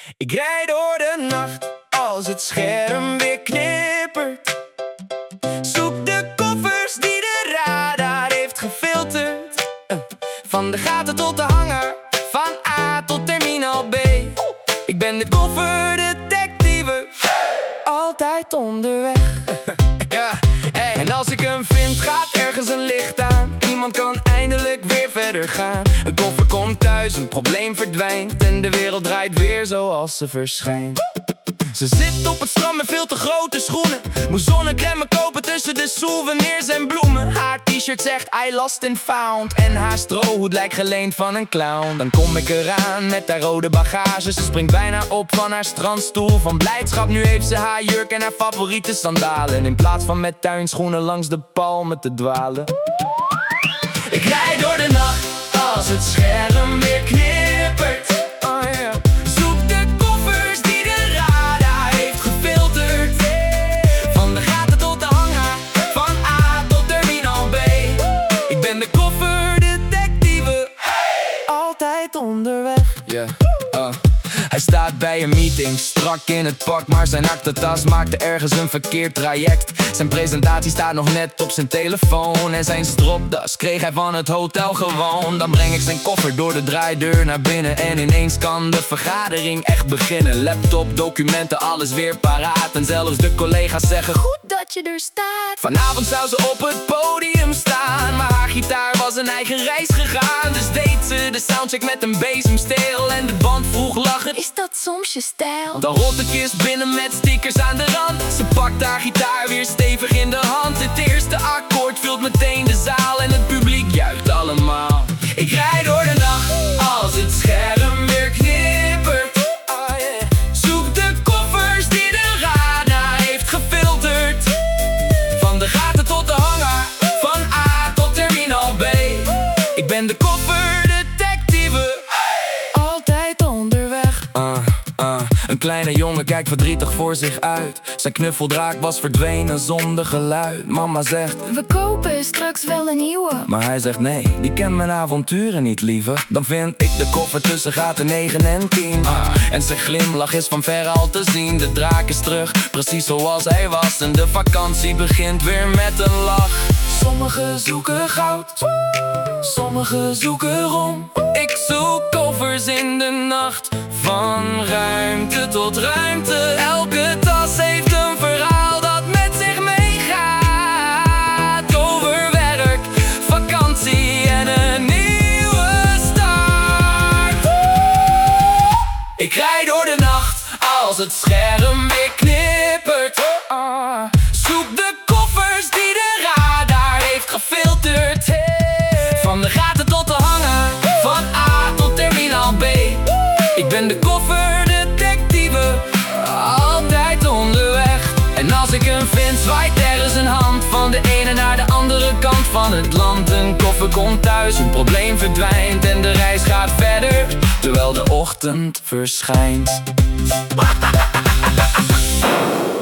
Ik rijd door de nacht als het scherm weer knippert. Zoek de koffers die de radar heeft gefilterd. Van de gaten tot de hanger, van A tot terminal B. Ik ben de kofferdetectieve, altijd onderweg. Ja, hey. En als ik hem vind, gaat ergens een licht aan. Iemand kan eindelijk weer verder gaan. Een koffer komt thuis, een probleem verdwijnt. En de wereld draait weer zoals ze verschijnt. Ze zit op het strand met veel te grote schoenen. Moet zonnecrème kopen tussen de souvenirs en bloemen. Haar t-shirt zegt I lost and found. En haar strohoed lijkt geleend van een clown. Dan kom ik eraan met haar rode bagage. Ze springt bijna op van haar strandstoel. Van blijdschap, nu heeft ze haar jurk en haar favoriete sandalen. In plaats van met tuinschoenen langs de palmen te dwalen. Ik rijd door de nacht als het scherm weer knippert. Oh yeah. Zoek de koffers die de radar heeft gefilterd. Van de gaten tot de hanger, van A tot terminal B. Ik ben de kofferdetectieve, altijd onderweg. Yeah. Hij staat bij een meeting, strak in het pak, maar zijn aktentas maakte ergens een verkeerd traject. Zijn presentatie staat nog net op zijn telefoon en zijn stropdas kreeg hij van het hotel gewoon. Dan breng ik zijn koffer door de draaideur naar binnen en ineens kan de vergadering echt beginnen. Laptop, documenten, alles weer paraat en zelfs de collega's zeggen goed dat je er staat. Vanavond zou ze op het podium staan, maar haar gitaar was een eigen reis gegaan. Dus deed ze de soundcheck met een bezemsteel en de band vroeg lachend: is dat soms je stijl? Dan rolt de kist binnen met stickers aan de rand. Ze pakt haar gitaar weer stevig in de hand. Het eerste akkoord vult meteen de zaal en het publiek juicht allemaal. Ik rijd door de nacht als het scherm weer knippert. Oh yeah. Zoek de koffers die de radar heeft gefilterd. Van de gaten tot de hanger, van A tot terminal B. Ik ben de kofferdetectieve, altijd onderweg. Een kleine jongen kijkt verdrietig voor zich uit. Zijn knuffeldraak was verdwenen zonder geluid. Mama zegt we kopen straks wel een nieuwe. Maar hij zegt nee, die kent mijn avonturen niet, lieve. Dan vind ik de koffer tussen gaten 9 en 10. En zijn glimlach is van ver al te zien. De draak is terug, precies zoals hij was. En de vakantie begint weer met een lach. Sommigen zoeken goud, sommigen zoeken rom. Ik zoek koffers in de nacht, van ruimte tot ruimte. Elke tas heeft een verhaal dat met zich meegaat. Over werk, vakantie en een nieuwe start. Ik rijd door de nacht als het scherm weer knippert. Zoek de koffers die de radar heeft gefilterd. Van de gaten tot de hanger, van A tot terminal B. Ik ben de kofferdetectieve, altijd onderweg. En als ik hem vind, zwaait er eens een hand. Van de ene naar de andere kant van het land. Een koffer komt thuis, een probleem verdwijnt. En de reis gaat verder, terwijl de ochtend verschijnt.